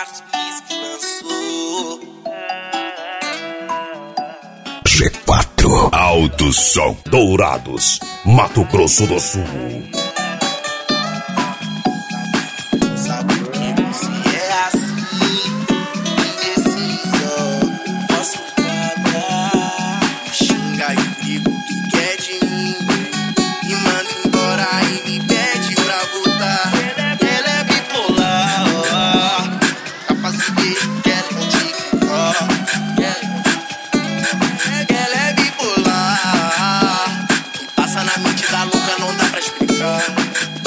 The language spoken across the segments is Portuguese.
Martins que lançou. G4 Alto Som Dourados, Mato Grosso do Sul. Sabe que você é assim, indeciso. Posso pagar, xingar e o perigo que quer de mim. Me manda embora e me pede pra voltar. Ela é bipolar, ó. Capaz de quer contigo, ó. Ela é bipolar, que passa na mente da louca, não dá pra explicar.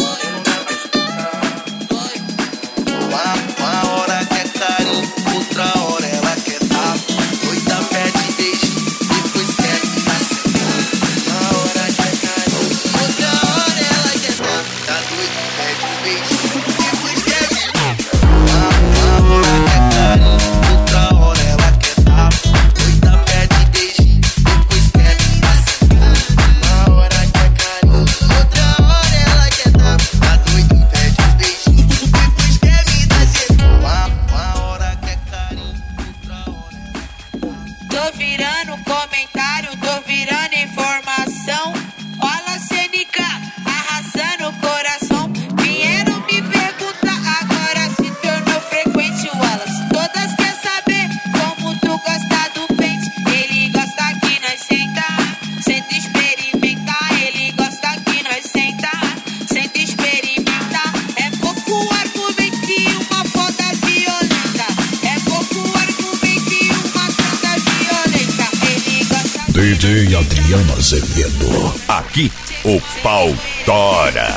Uma hora quer carinho, outra hora ela quer dar. Doida pede beijo, depois quer ficar sentado. Uma hora quer carinho, outra hora ela quer dar. Tá doida, pede beijo, depois quer ficar. Uma hora quer carinho, outra hora ela quer dar. Doida pede beijo, depois quer ficar sentado. Uma hora quer carinho, outra hora ela quer dar. Tá doida, pede beijo, depois quer me dar jeito. Uma hora quer carinho, outra hora ela. Tô virando comentário, tô virando informação. Olha CNK, arrasando o coração. Vieram me perguntar, agora se tornou frequente o Wallace. Todas quer saber como tu gosta do pente. Ele gosta que nós senta experimentar. Ele gosta que nós senta experimentar. É pouco argumento e uma foda violenta. É pouco argumento e uma foda violenta. Ele gosta DJ Adriano Azevedo. Aqui o pau tora.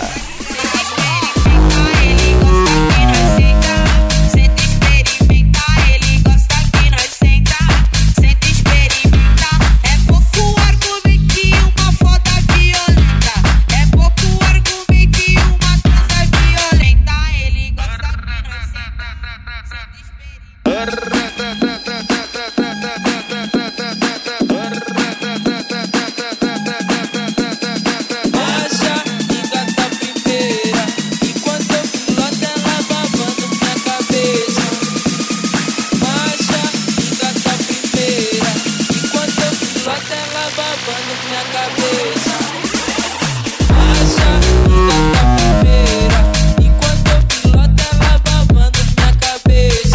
Ele gosta que nós senta experimentar. Ele gosta que nós senta experimentar. É pouco argumento e uma foda violenta. É pouco argumento e uma transa violenta. Ele gosta que nós senta experimentar. Acha e gata primeira, enquanto eu piloto ela babando minha cabeça. Acha e gata primeira, enquanto eu piloto ela babando minha cabeça. Acha e gata primeira, enquanto eu piloto ela babando minha cabeça.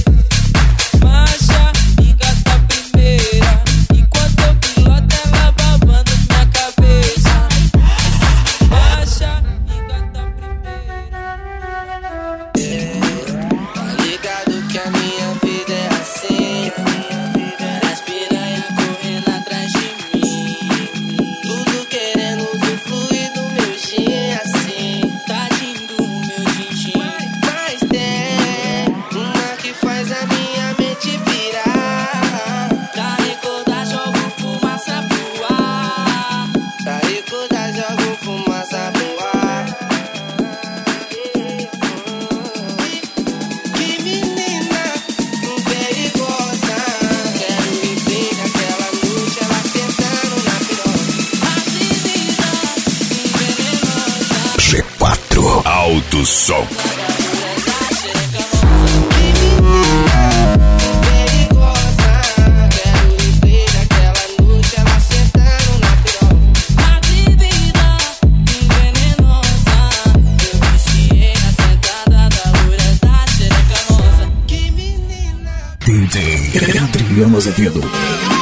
Acha e gata primeira, enquanto eu piloto ela babando minha cabeça. Acha e gata primeira. Tá ligado que a minha vida é assim. As piranha correndo atrás de mim. Tudo querendo usufruir do meu gin assim. Tadinho do meu din-din. Mas tem uma que faz a minha mente virar. Pra recordar jogo fumaça pro ar. Pra recordar, jogo fumaça pro ar. Que menina perigosa. Quero replay daquela noite, ela sentando na piroca. A menina venenosa. G4 Alto Som. Perigosa, quero replay daquela noite, ela sentando na piroca. A menina venenosa. Eu viciei na sentada da loira da xereca rosa. Que menina. DJ Adriano Azevedo.